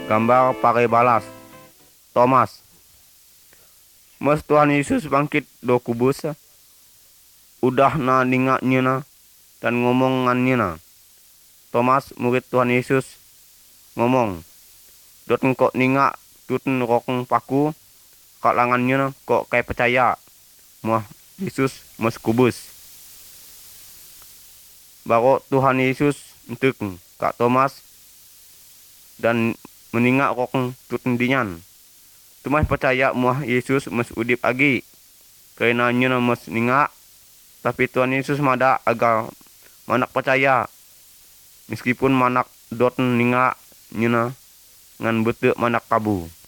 Gambar pakai balas. Thomas. Mas Tuhan Yesus bangkit do kubus. Udah na ningaknya na dan ngomongannya na. Thomas murid Tuhan Yesus ngomong, dot kok ningak tutun rokong paku kak langannya na kok kayak percaya mah Yesus mas kubus. Baru Tuhan Yesus untuk kak Thomas dan meningak rokong tutun dinyan. Tumah percaya mah Yesus mas udip agi. Karena nya mas ningak tapi Tuhan Yesus mada agar manak percaya. Meskipun manak dot ningak nyuna ngan betul manak kabu.